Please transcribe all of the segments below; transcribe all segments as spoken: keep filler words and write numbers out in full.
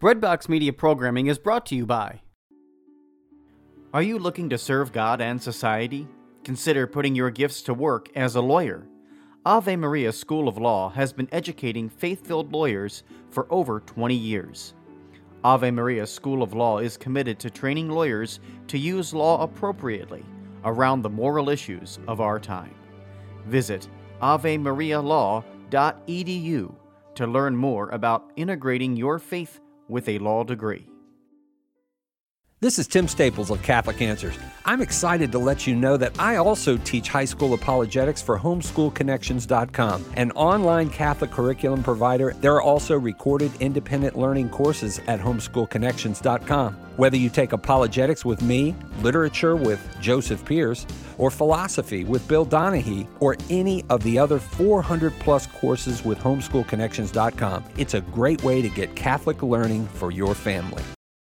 Breadbox Media programming is brought to you by... Are you looking to serve God and society? Consider putting your gifts to work as a lawyer. Ave Maria School of Law has been educating faith-filled lawyers for over twenty years. Ave Maria School of Law is committed to training lawyers to use law appropriately around the moral issues of our time. Visit ave maria law dot e d u to learn more about integrating your faith with a law degree. This is Tim Staples of Catholic Answers. I'm excited to let you know that I also teach high school apologetics for homeschool connections dot com, an online Catholic curriculum provider. There are also recorded independent learning courses at homeschool connections dot com. Whether you take apologetics with me, literature with Joseph Pierce, or philosophy with Bill Donahue, or any of the other four hundred plus courses with homeschool connections dot com, it's a great way to get Catholic learning for your family.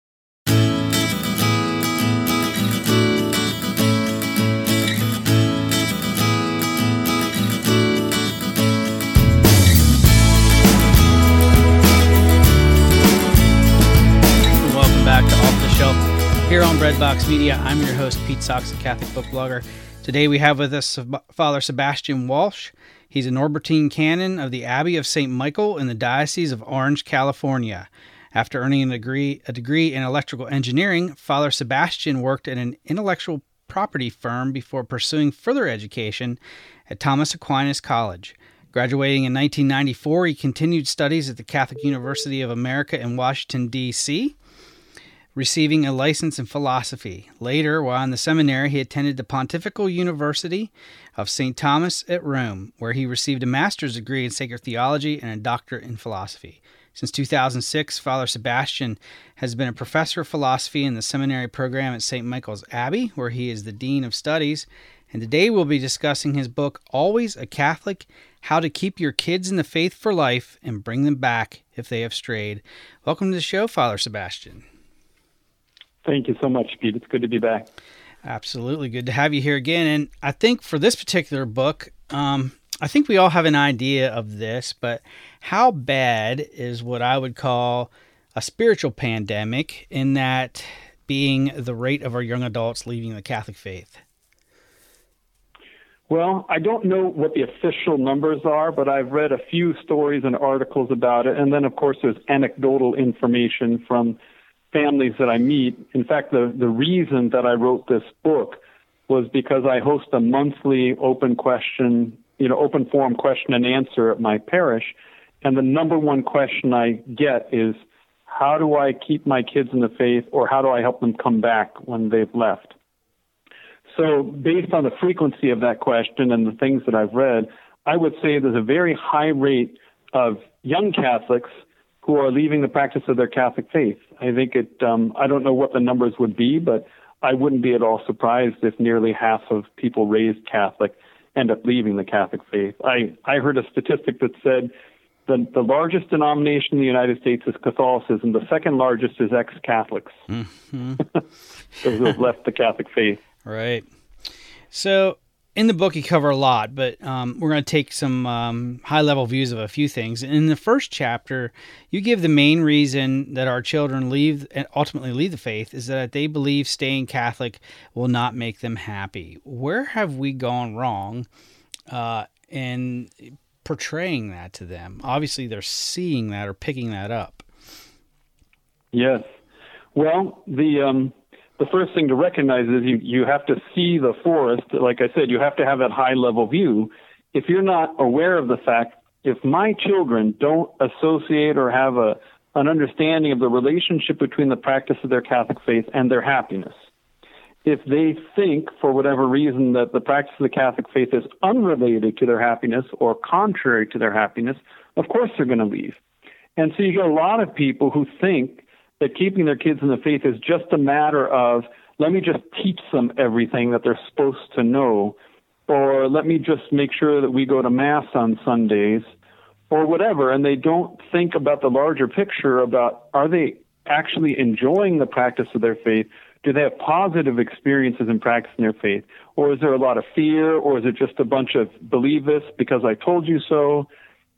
Here on Breadbox Media, I'm your host, Pete Sox, a Catholic book blogger. Today we have with us Father Sebastian Walsh. He's a Norbertine canon of the Abbey of Saint Michael in the Diocese of Orange, California. After earning a degree, a degree in electrical engineering, Father Sebastian worked at an intellectual property firm before pursuing further education at Thomas Aquinas College. Graduating in nineteen ninety-four, he continued studies at the Catholic University of America in Washington, D C, receiving a license in philosophy. Later, while in the seminary, he attended the Pontifical University of Saint Thomas at Rome, where he received a master's degree in sacred theology and a doctorate in philosophy. Since two thousand six, Father Sebastian has been a professor of philosophy in the seminary program at Saint Michael's Abbey, where he is the Dean of Studies. And today we'll be discussing his book, Always a Catholic, How to Keep Your Kids in the Faith for Life and Bring Them Back if They Have Strayed. Welcome to the show, Father Sebastian. Thank you so much, Pete. It's good to be back. Absolutely. Good to have you here again. And I think for this particular book, um, I think we all have an idea of this, but how bad is what I would call a spiritual pandemic, in that being the rate of our young adults leaving the Catholic faith? Well, I don't know what the official numbers are, but I've read a few stories and articles about it. And then, of course, there's anecdotal information from families that I meet. In fact, the, the reason that I wrote this book was because I host a monthly open question, you know, open forum question and answer at my parish. And the number one question I get is, how do I keep my kids in the faith, or how do I help them come back when they've left? So based on the frequency of that question and the things that I've read, I would say there's a very high rate of young Catholics who are leaving the practice of their Catholic faith. I think it, um, I don't know what the numbers would be, but I wouldn't be at all surprised if nearly half of people raised Catholic end up leaving the Catholic faith. I, I heard a statistic that said the, the largest denomination in the United States is Catholicism. The second largest is ex-Catholics, mm-hmm. those who have left the Catholic faith. Right. So in the book, you cover a lot, but um, we're going to take some um, high-level views of a few things. In the first chapter, you give the main reason that our children leave and ultimately leave the faith is that they believe staying Catholic will not make them happy. Where have we gone wrong uh, in portraying that to them? Obviously, they're seeing that or picking that up. Yes. Well, the... Um... The first thing to recognize is you, you have to see the forest. Like I said, you have to have that high-level view. If you're not aware of the fact, if my children don't associate or have a an understanding of the relationship between the practice of their Catholic faith and their happiness, if they think, for whatever reason, that the practice of the Catholic faith is unrelated to their happiness or contrary to their happiness, of course they're going to leave. And so you get a lot of people who think that keeping their kids in the faith is just a matter of, let me just teach them everything that they're supposed to know, or let me just make sure that we go to Mass on Sundays, or whatever. And they don't think about the larger picture about, are they actually enjoying the practice of their faith? Do they have positive experiences in practicing their faith? Or is there a lot of fear? Or is it just a bunch of believe this because I told you so?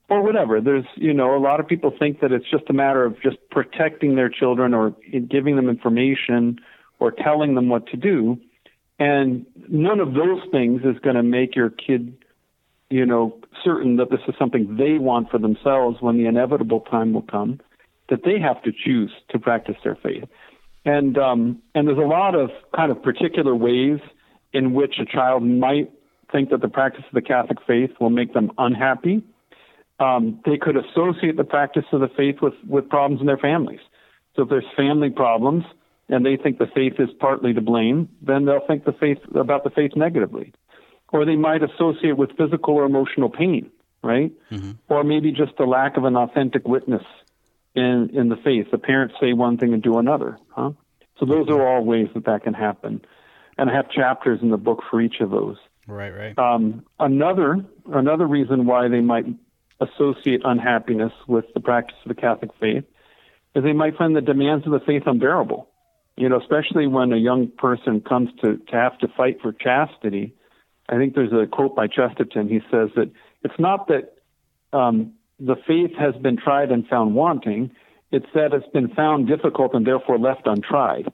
or whatever. There's, you know, a lot of people think that it's just a matter of just protecting their children or giving them information or telling them what to do. And none of those things is going to make your kid, you know, certain that this is something they want for themselves when the inevitable time will come that they have to choose to practice their faith. And um, and there's a lot of kind of particular ways in which a child might think that the practice of the Catholic faith will make them unhappy. Um, they could associate the practice of the faith with, with problems in their families. So if there's family problems and they think the faith is partly to blame, then they'll think the faith about the faith negatively. Or they might associate with physical or emotional pain, right? Mm-hmm. Or maybe just a lack of an authentic witness in, in the faith. The parents say one thing and do another, huh? So those are all ways that that can happen. And I have chapters in the book for each of those. Right, right. Um, another another reason why they might associate unhappiness with the practice of the Catholic faith is they might find the demands of the faith unbearable. You know, especially when a young person comes to, to have to fight for chastity. I think there's a quote by Chesterton. He says that it's not that um, the faith has been tried and found wanting. It's that it's been found difficult and therefore left untried.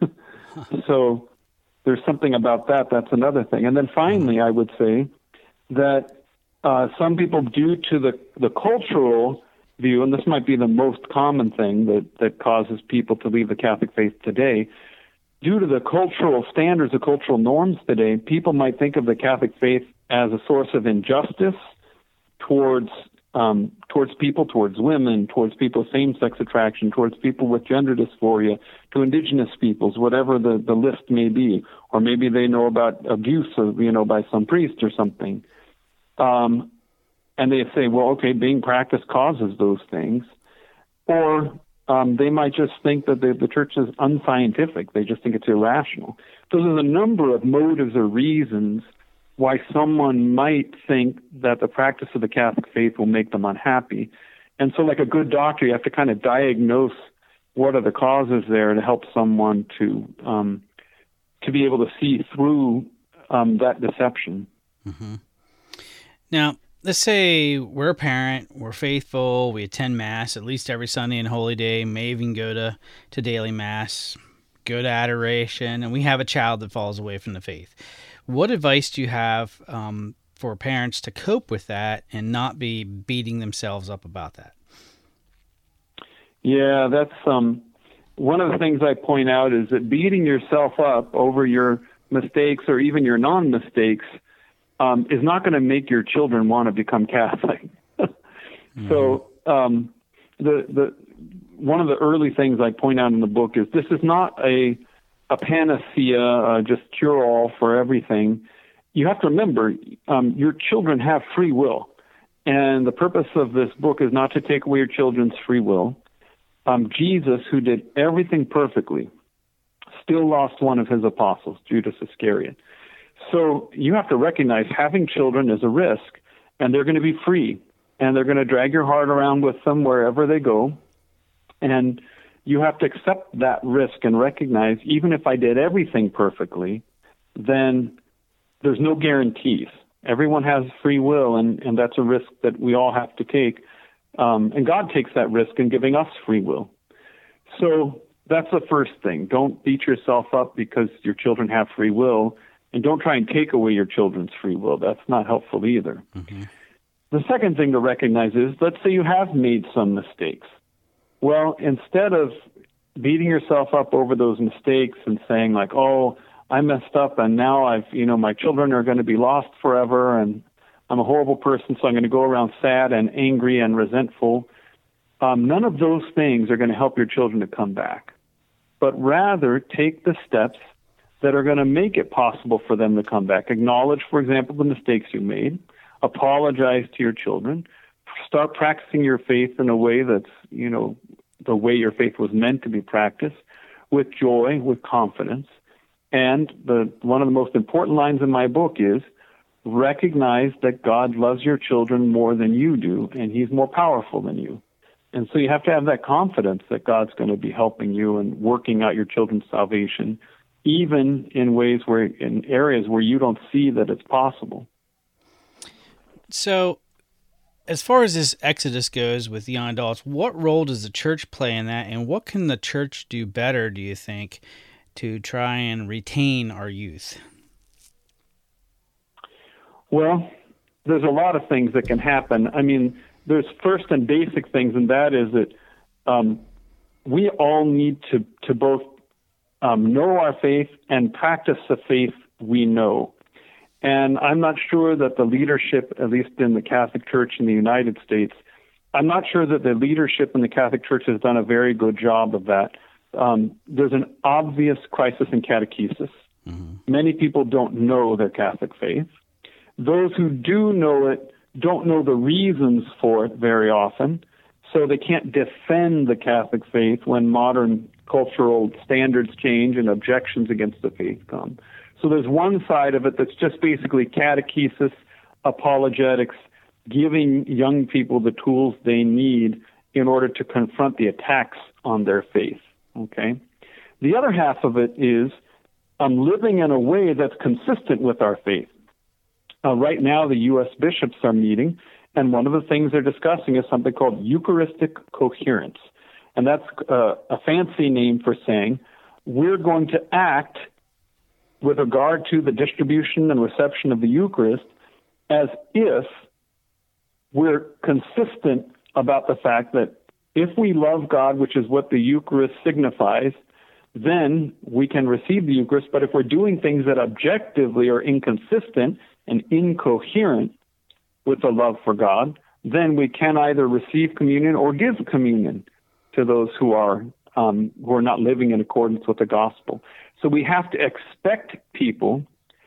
So there's something about that. That's another thing. And then finally, I would say that uh, some people, due to the, the cultural view, and this might be the most common thing that, that causes people to leave the Catholic faith today, due to the cultural standards, the cultural norms today, people might think of the Catholic faith as a source of injustice towards um, towards people, towards women, towards people with same-sex attraction, towards people with gender dysphoria, to indigenous peoples, whatever the, the list may be. Or maybe they know about abuse, of, you know, by some priest or something. Um, and they say, well, okay, being practiced causes those things. Or um, they might just think that the, the church is unscientific. They just think it's irrational. So there's a number of motives or reasons why someone might think that the practice of the Catholic faith will make them unhappy. And so like a good doctor, you have to kind of diagnose what are the causes there to help someone to um, to be able to see through um, that deception. Mm-hmm. Now, let's say we're a parent, we're faithful, we attend Mass at least every Sunday and Holy Day, may even go to, to daily Mass, go to adoration, and we have a child that falls away from the faith. What advice do you have um, for parents to cope with that and not be beating themselves up about that? Yeah, that's um, one of the things I point out is that beating yourself up over your mistakes or even your non-mistakes um, is not going to make your children want to become Catholic. mm-hmm. So um, the the one of the early things I point out in the book is this is not a a panacea, uh, just cure-all for everything. You have to remember, um, your children have free will. And the purpose of this book is not to take away your children's free will. Um, Jesus, who did everything perfectly, still lost one of his apostles, Judas Iscariot. So you have to recognize having children is a risk, and they're going to be free, and they're going to drag your heart around with them wherever they go. And you have to accept that risk and recognize, even if I did everything perfectly, then there's no guarantees. Everyone has free will, and, and that's a risk that we all have to take. Um, and God takes that risk in giving us free will. So that's the first thing. Don't beat yourself up because your children have free will, and don't try and take away your children's free will. That's not helpful either. Mm-hmm. The second thing to recognize is, let's say you have made some mistakes. Well, instead of beating yourself up over those mistakes and saying like, oh, I messed up and now I've, you know, my children are going to be lost forever and I'm a horrible person, so I'm going to go around sad and angry and resentful. Um, none of those things are going to help your children to come back, but rather take the steps that are going to make it possible for them to come back. Acknowledge, for example, the mistakes you made. Apologize to your children. Start practicing your faith in a way that's, you know, the way your faith was meant to be practiced, with joy, with confidence. And the one of the most important lines in my book is, recognize that God loves your children more than you do, and he's more powerful than you. And so you have to have that confidence that God's going to be helping you and working out your children's salvation, even in ways where, in areas where you don't see that it's possible. So As far as this exodus goes with young adults, what role does the church play in that, and what can the church do better, do you think, to try and retain our youth? Well, there's a lot of things that can happen. I mean, there's first and basic things, and that is that um, we all need to, to both um, know our faith and practice the faith we know. And I'm not sure that the leadership, at least in the Catholic Church in the United States, I'm not sure that the leadership in the Catholic Church has done a very good job of that. Um, there's an obvious crisis in catechesis. Mm-hmm. Many people don't know their Catholic faith. Those who do know it don't know the reasons for it very often, so they can't defend the Catholic faith when modern cultural standards change and objections against the faith come. So there's one side of it that's just basically catechesis, apologetics, giving young people the tools they need in order to confront the attacks on their faith, okay? The other half of it is um, living in a way that's consistent with our faith. Uh, right now, the U S bishops are meeting, and one of the things they're discussing is something called Eucharistic coherence. And that's uh, a fancy name for saying we're going to act with regard to the distribution and reception of the Eucharist as if we're consistent about the fact that if we love God, which is what the Eucharist signifies, then we can receive the Eucharist. But if we're doing things that objectively are inconsistent and incoherent with the love for God, then we can either receive communion or give communion to those who are um, who are not living in accordance with the gospel. So we have to expect people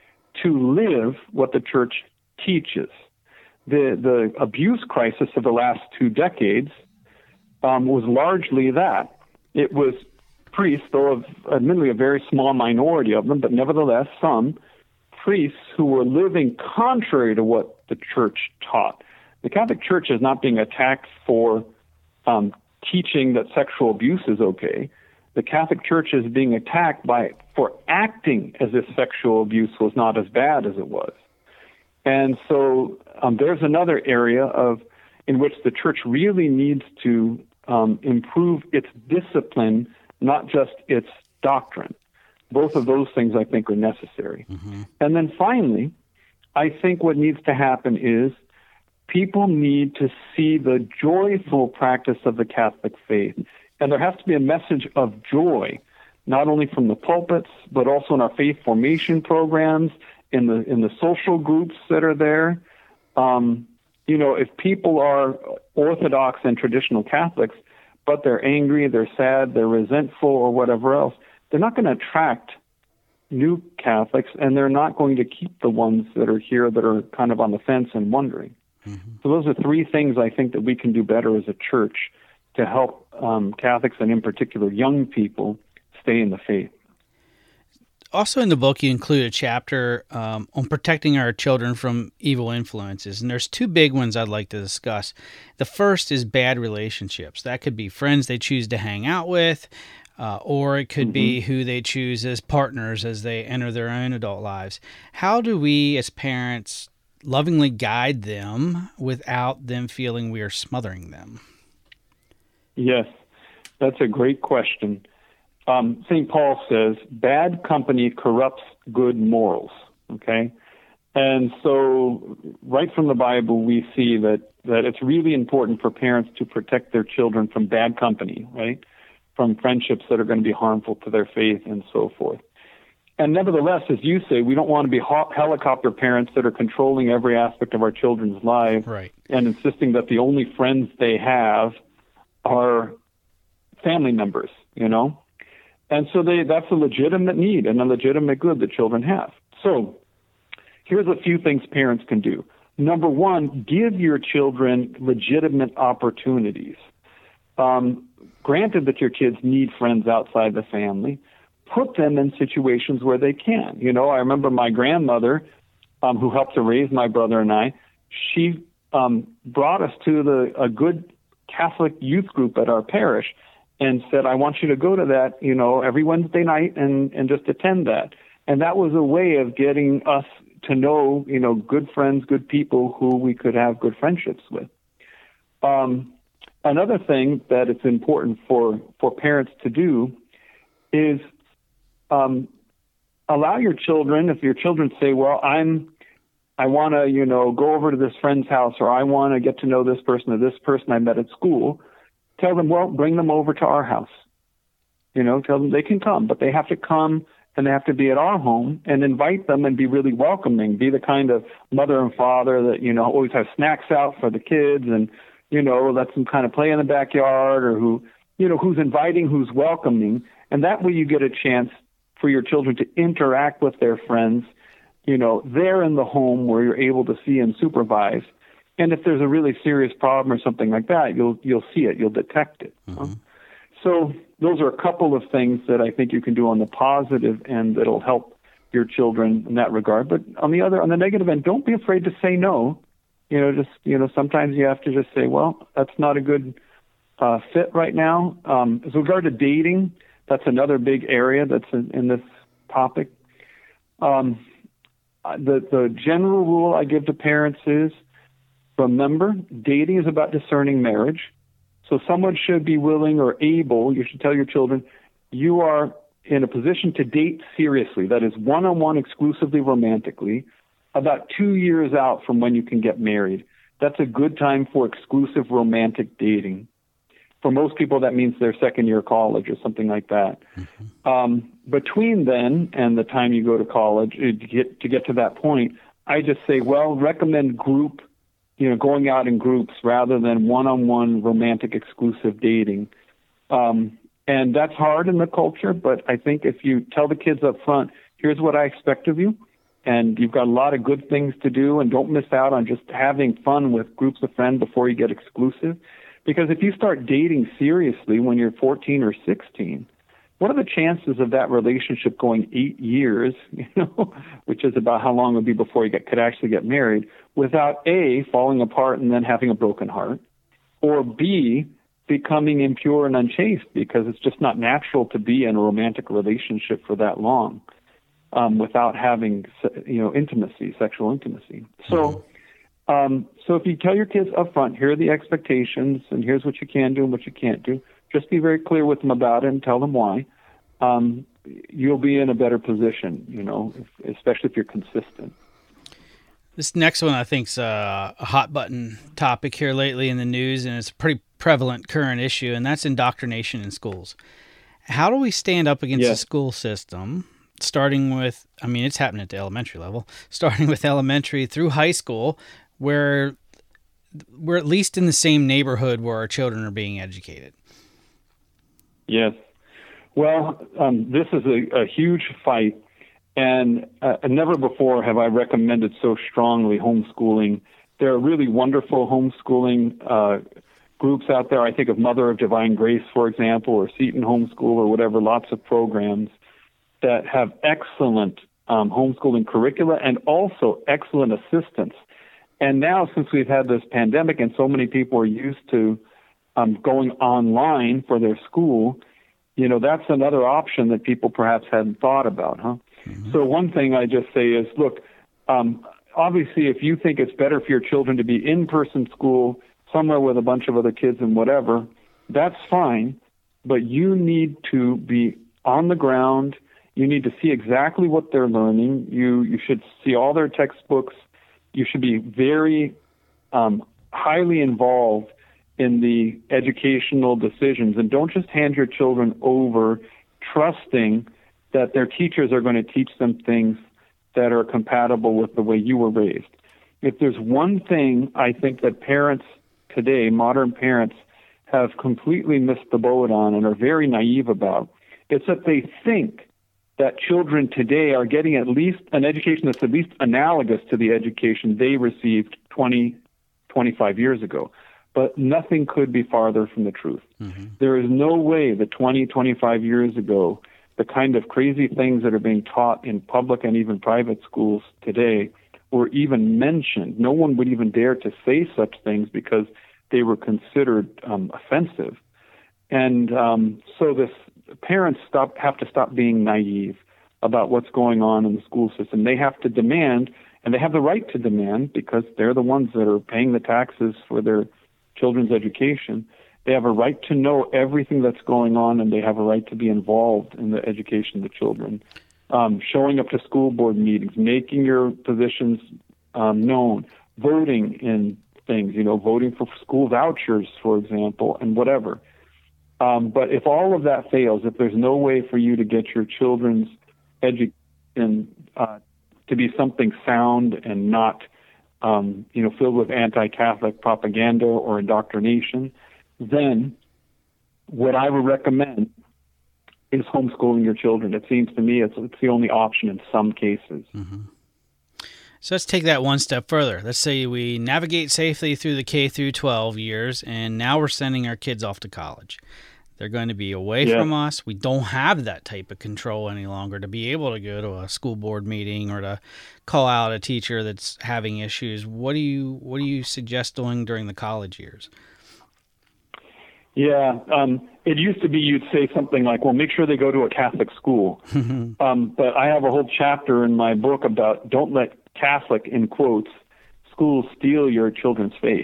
to live what the church teaches. The the abuse crisis of the last two decades um, was largely that. It was priests, though of admittedly a very small minority of them, but nevertheless some priests who were living contrary to what the church taught. The Catholic Church is not being attacked for um, teaching that sexual abuse is okay. The Catholic Church is being attacked by for acting as if sexual abuse was not as bad as it was. And so um, there's another area of in which the church really needs to um, improve its discipline, not just its doctrine. Both of those things, I think, are necessary. Mm-hmm. And then finally, I think what needs to happen is people need to see the joyful practice of the Catholic faith. And there has to be a message of joy, not only from the pulpits, but also in our faith formation programs, in the in the social groups that are there. Um, you know, if people are Orthodox and traditional Catholics, but they're angry, they're sad, they're resentful, or whatever else, they're not going to attract new Catholics, and they're not going to keep the ones that are here that are kind of on the fence and wondering. Mm-hmm. So those are three things I think that we can do better as a church to help um, Catholics, and in particular young people, stay in the faith. Also in the book, you include a chapter um, on protecting our children from evil influences, and there's two big ones I'd like to discuss. The first is bad relationships. That could be friends they choose to hang out with, uh, or it could mm-hmm. be who they choose as partners as they enter their own adult lives. How do we, as parents, lovingly guide them without them feeling we are smothering them? Yes, that's a great question. Um, Saint Paul says, bad company corrupts good morals, okay? And so right from the Bible, we see that, that it's really important for parents to protect their children from bad company, right? From friendships that are going to be harmful to their faith and so forth. And nevertheless, as you say, we don't want to be ho- helicopter parents that are controlling every aspect of our children's lives, right, and insisting that the only friends they have are family members, you know? And so they, that's a legitimate need and a legitimate good that children have. So here's a few things parents can do. Number one, give your children legitimate opportunities. Um, granted that your kids need friends outside the family, put them in situations where they can. You know, I remember my grandmother, um, who helped to raise my brother and I, she um, brought us to the a good Catholic youth group at our parish, and said, I want you to go to that, you know, every Wednesday night and, and just attend that. And that was a way of getting us to know, you know, good friends, good people who we could have good friendships with. Um, another thing that it's important for, for parents to do is um, allow your children, if your children say, well, I'm, I want to, you know, go over to this friend's house, or I want to get to know this person or this person I met at school, tell them, well, bring them over to our house. You know, tell them they can come, but they have to come and they have to be at our home, and invite them and be really welcoming. Be the kind of mother and father that, you know, always have snacks out for the kids and, you know, let them kind of play in the backyard, or who, you know, who's inviting, who's welcoming. And that way you get a chance for your children to interact with their friends, you know, there in the home where you're able to see and supervise. And if there's a really serious problem or something like that, you'll you'll see it, you'll detect it. Mm-hmm. So those are a couple of things that I think you can do on the positive end that'll help your children in that regard. But on the other, on the negative end, don't be afraid to say no. You know, just, you know, sometimes you have to just say, well, that's not a good uh, fit right now. Um, as regard to dating, that's another big area that's in, in this topic. Um, the, the general rule I give to parents is, remember, dating is about discerning marriage. So someone should be willing or able, you should tell your children, you are in a position to date seriously, that is one-on-one, exclusively romantically, about two years out from when you can get married. That's a good time for exclusive romantic dating. For most people, that means their second year of college or something like that. Mm-hmm. Um, between then and the time you go to college, to get, to get to that point, I just say, well, recommend group, you know, going out in groups rather than one-on-one romantic exclusive dating. Um, and that's hard in the culture, but I think if you tell the kids up front, here's what I expect of you, and you've got a lot of good things to do, and don't miss out on just having fun with groups of friends before you get exclusive. Because if you start dating seriously when you're fourteen or sixteen, what are the chances of that relationship going eight years, you know, which is about how long it would be before you get, could actually get married, without A, falling apart and then having a broken heart, or B, becoming impure and unchaste, because it's just not natural to be in a romantic relationship for that long um, without having, you know, intimacy, sexual intimacy. So, um, so if you tell your kids up front, here are the expectations, and here's what you can do and what you can't do, just be very clear with them about it and tell them why. Um, you'll be in a better position, you know, if, especially if you're consistent. This next one I think is a, a hot button topic here lately in the news, and it's a pretty prevalent current issue, and that's indoctrination in schools. How do we stand up against yes. the school system, starting with, I mean, it's happening at the elementary level, starting with elementary through high school, where we're at least in the same neighborhood where our children are being educated? Yes. Well, um, this is a, a huge fight, and uh, never before have I recommended so strongly homeschooling. There are really wonderful homeschooling uh, groups out there. I think of Mother of Divine Grace, for example, or Seton Homeschool or whatever, lots of programs that have excellent um, homeschooling curricula and also excellent assistance. And now, since we've had this pandemic and so many people are used to um, going online for their school, you know, that's another option that people perhaps hadn't thought about, huh? Mm-hmm. So one thing I just say is, look, um, obviously, if you think it's better for your children to be in-person school somewhere with a bunch of other kids and whatever, that's fine, but you need to be on the ground. You need to see exactly what they're learning. You you should see all their textbooks. You should be very um, highly involved in the educational decisions, and don't just hand your children over trusting that their teachers are going to teach them things that are compatible with the way you were raised. If there's one thing I think that parents today, modern parents, have completely missed the boat on and are very naive about, it's that they think that children today are getting at least an education that's at least analogous to the education they received twenty, twenty-five years ago. But nothing could be farther from the truth. Mm-hmm. There is no way that twenty, twenty-five years ago, the kind of crazy things that are being taught in public and even private schools today were even mentioned. No one would even dare to say such things because they were considered um, offensive. And um, so this parents stop have to stop being naive about what's going on in the school system. They have to demand, and they have the right to demand, because they're the ones that are paying the taxes for their children's education, they have a right to know everything that's going on, and they have a right to be involved in the education of the children. Um, showing up to school board meetings, making your positions um, known, voting in things, you know, voting for school vouchers, for example, and whatever. Um, but if all of that fails, if there's no way for you to get your children's education uh, to be something sound and not, um, you know, filled with anti-Catholic propaganda or indoctrination, then what I would recommend is homeschooling your children. It seems to me it's, it's the only option in some cases. Mm-hmm. So let's take that one step further. Let's say we navigate safely through the K through twelve years, and now we're sending our kids off to college. They're going to be away yeah. from us. We don't have that type of control any longer to be able to go to a school board meeting or to call out a teacher that's having issues. What do you what do you suggest doing during the college years? Yeah, um, it used to be you'd say something like, well, make sure they go to a Catholic school. um, but I have a whole chapter in my book about don't let Catholic, in quotes, schools steal your children's faith.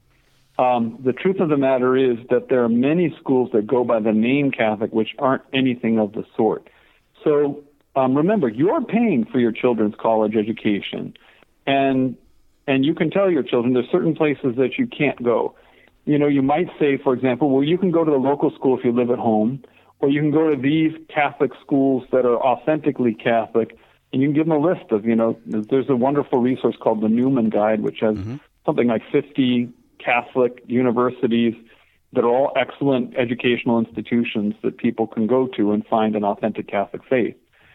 Um, the truth of the matter is that there are many schools that go by the name Catholic, which aren't anything of the sort. So um, remember, you're paying for your children's college education, and and you can tell your children there's certain places that you can't go. You know, you might say, for example, well, you can go to the local school if you live at home, or you can go to these Catholic schools that are authentically Catholic, and you can give them a list of, you know, there's a wonderful resource called the Newman Guide, which has mm-hmm. something like fifty Catholic universities that are all excellent educational institutions that people can go to and find an authentic Catholic faith.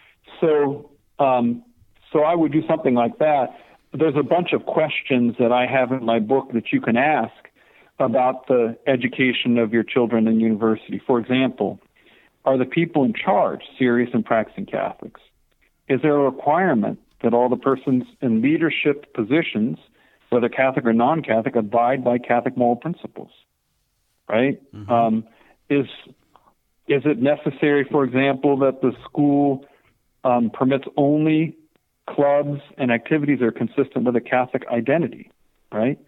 So, um, so I would do something like that. There's a bunch of questions that I have in my book that you can ask about the education of your children in university. For example, are the people in charge serious and practicing Catholics? Is there a requirement that all the persons in leadership positions, whether Catholic or non-Catholic, abide by Catholic moral principles? Right? Mm-hmm. Um, is is it necessary, for example, that the school um, permits only clubs and activities that are consistent with a Catholic identity? Right?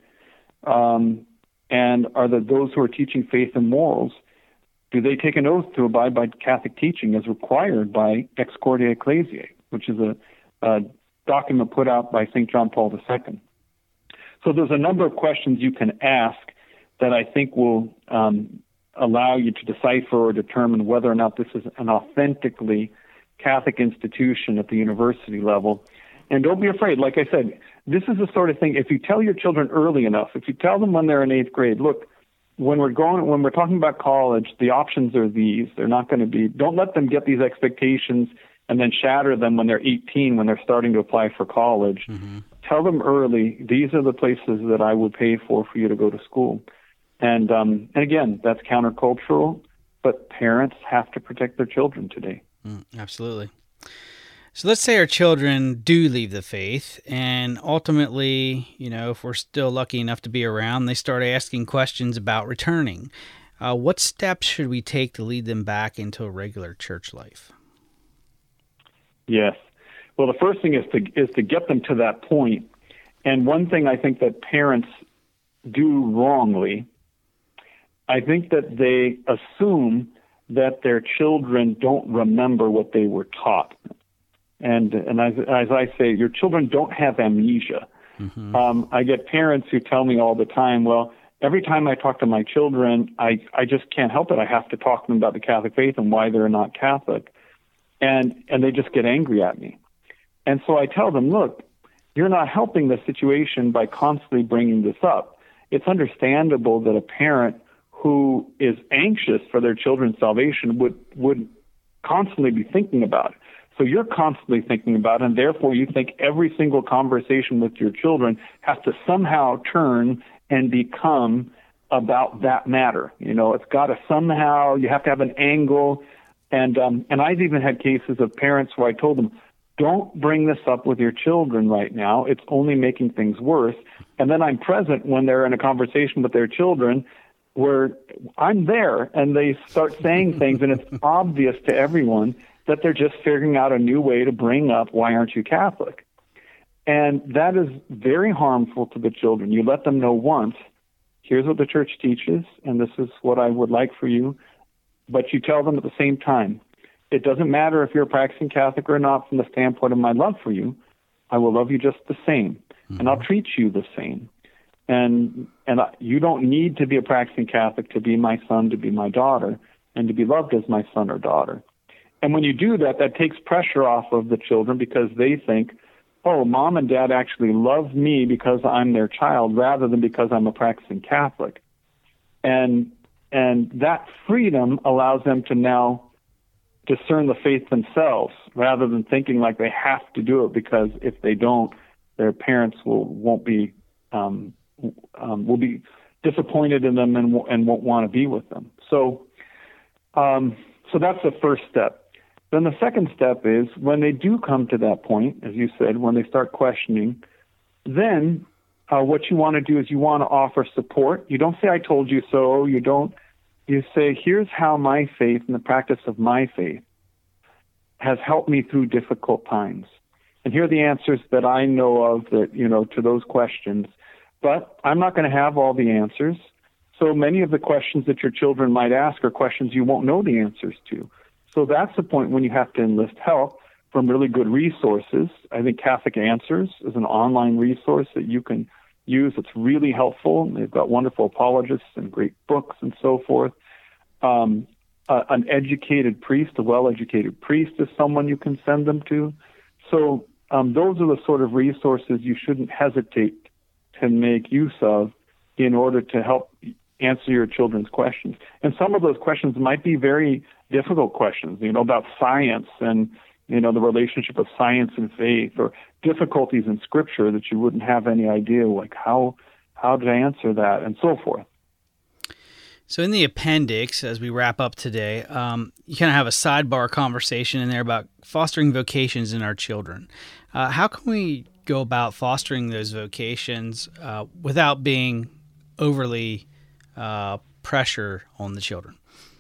Um, and are the, those who are teaching faith and morals, do they take an oath to abide by Catholic teaching as required by Ex Corde Ecclesiae, which is a, a document put out by Saint John Paul the Second? So there's a number of questions you can ask that I think will um, allow you to decipher or determine whether or not this is an authentically Catholic institution at the university level. And don't be afraid. Like I said, this is the sort of thing, if you tell your children early enough, if you tell them when they're in eighth grade, look, when we're going, when we're talking about college, the options are these. They're not going to be, don't let them get these expectations and then shatter them when they're eighteen, when they're starting to apply for college. Mm-hmm. Tell them early, these are the places that I would pay for for you to go to school. And, um, and again, that's countercultural, but parents have to protect their children today. Mm, absolutely. So let's say our children do leave the faith, and ultimately, you know, if we're still lucky enough to be around, they start asking questions about returning. Uh, what steps should we take to lead them back into a regular church life? Yes. Well, the first thing is to is to get them to that point. And one thing I think that parents do wrongly, I think that they assume that their children don't remember what they were taught. And and as, as I say, your children don't have amnesia. Mm-hmm. Um, I get parents who tell me all the time, well, every time I talk to my children, I, I just can't help it. I have to talk to them about the Catholic faith and why they're not Catholic. And and they just get angry at me. And so I tell them, look, you're not helping the situation by constantly bringing this up. It's understandable that a parent who is anxious for their children's salvation would, would constantly be thinking about it. So you're constantly thinking about it, and therefore you think every single conversation with your children has to somehow turn and become about that matter. You know, it's got to somehow, you have to have an angle. And um, and I've even had cases of parents where I told them, don't bring this up with your children right now. It's only making things worse. And then I'm present when they're in a conversation with their children where I'm there, and they start saying things, and it's obvious to everyone that they're just figuring out a new way to bring up, why aren't you Catholic? And that is very harmful to the children. You let them know once, here's what the church teaches, and this is what I would like for you. But you tell them at the same time, it doesn't matter if you're a practicing Catholic or not from the standpoint of my love for you. I will love you just the same, mm-hmm. and I'll treat you the same. And and I, you don't need to be a practicing Catholic to be my son, to be my daughter, and to be loved as my son or daughter. And when you do that, that takes pressure off of the children because they think, oh, mom and dad actually love me because I'm their child rather than because I'm a practicing Catholic. And and that freedom allows them to now discern the faith themselves rather than thinking like they have to do it because if they don't, their parents will won't be um, um, will be disappointed in them and and won't want to be with them. So um, so that's the first step. Then the second step is when they do come to that point, as you said, when they start questioning, then uh, what you want to do is you want to offer support. You don't say, I told you so. You don't. You say, here's how my faith and the practice of my faith has helped me through difficult times. And here are the answers that I know of that, you know, to those questions. But I'm not going to have all the answers. So many of the questions that your children might ask are questions you won't know the answers to. So that's the point when you have to enlist help from really good resources. I think Catholic Answers is an online resource that you can use. It's really helpful. They've got wonderful apologists and great books and so forth. Um, uh, an educated priest, a well-educated priest is someone you can send them to. So um, those are the sort of resources you shouldn't hesitate to make use of in order to help answer your children's questions. And some of those questions might be very difficult questions, you know, about science and, you know, the relationship of science and faith, or difficulties in Scripture that you wouldn't have any idea, like how how to answer that, and so forth. So in the appendix, as we wrap up today, um, you kind of have a sidebar conversation in there about fostering vocations in our children. Uh, how can we go about fostering those vocations uh, without being overly uh, pressure on the children?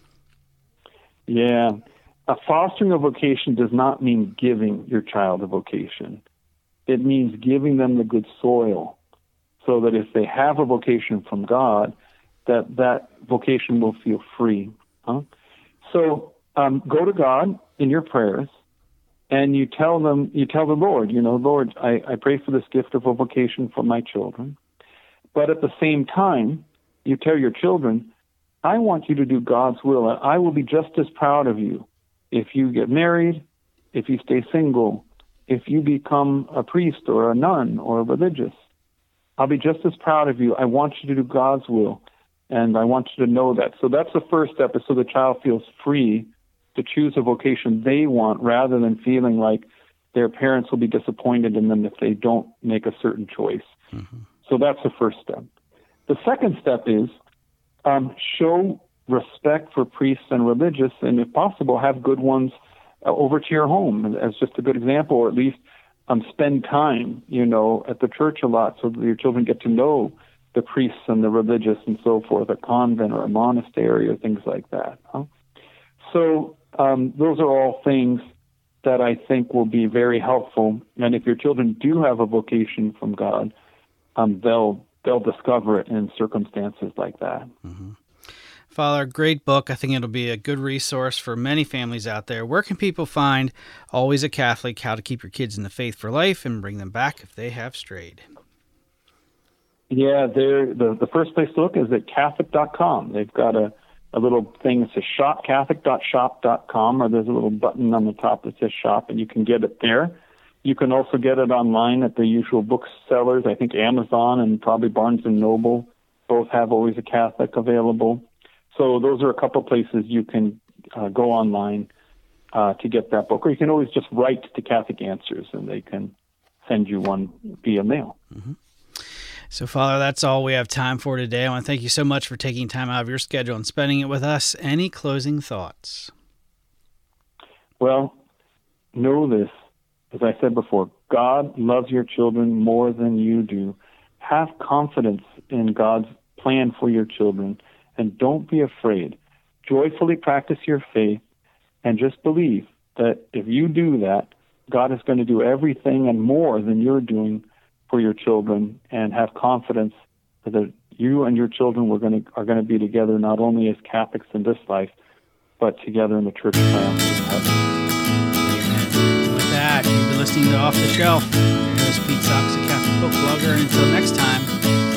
Yeah. A fostering a vocation does not mean giving your child a vocation. It means giving them the good soil so that if they have a vocation from God, that that vocation will feel free. Huh? So um, go to God in your prayers and you tell them, you tell the Lord, you know, Lord, I, I pray for this gift of a vocation for my children. But at the same time, you tell your children, I want you to do God's will, and I will be just as proud of you if you get married, if you stay single, if you become a priest or a nun or a religious. I'll be just as proud of you. I want you to do God's will, and I want you to know that. So that's the first step, is so the child feels free to choose a vocation they want rather than feeling like their parents will be disappointed in them if they don't make a certain choice. Mm-hmm. So that's the first step. The second step is um, show respect for priests and religious, and if possible, have good ones uh, over to your home as just a good example, or at least um, spend time, you know, at the church a lot so that your children get to know the priests and the religious and so forth, a convent or a monastery or things like that. Huh? So um, those are all things that I think will be very helpful. And if your children do have a vocation from God, um, they'll they'll discover it in circumstances like that. Mm-hmm. Father, great book. I think it'll be a good resource for many families out there. Where can people find Always a Catholic, How to Keep Your Kids in the Faith for Life and Bring Them Back if They Have Strayed? Yeah, the, the first place to look is at Catholic dot com. They've got a, a little thing that says shop, Catholic dot shop dot com, or there's a little button on the top that says shop, and you can get it there. You can also get it online at the usual booksellers. I think Amazon and probably Barnes and Noble both have Always a Catholic available. So those are a couple places you can uh, go online uh, to get that book. Or you can always just write to Catholic Answers, and they can send you one via mail. Mm-hmm. So, Father, that's all we have time for today. I want to thank you so much for taking time out of your schedule and spending it with us. Any closing thoughts? Well, know this, as I said before, God loves your children more than you do. Have confidence in God's plan for your children, and don't be afraid. Joyfully practice your faith, and just believe that if you do that, God is going to do everything and more than you're doing for your children, and have confidence that you and your children were going to are going to be together not only as Catholics in this life, but together in the church triumph in heaven. Amen. With that, you've been listening to Off the Shelf. I'm your host, Pete Sox, a Catholic book blogger. And until next time,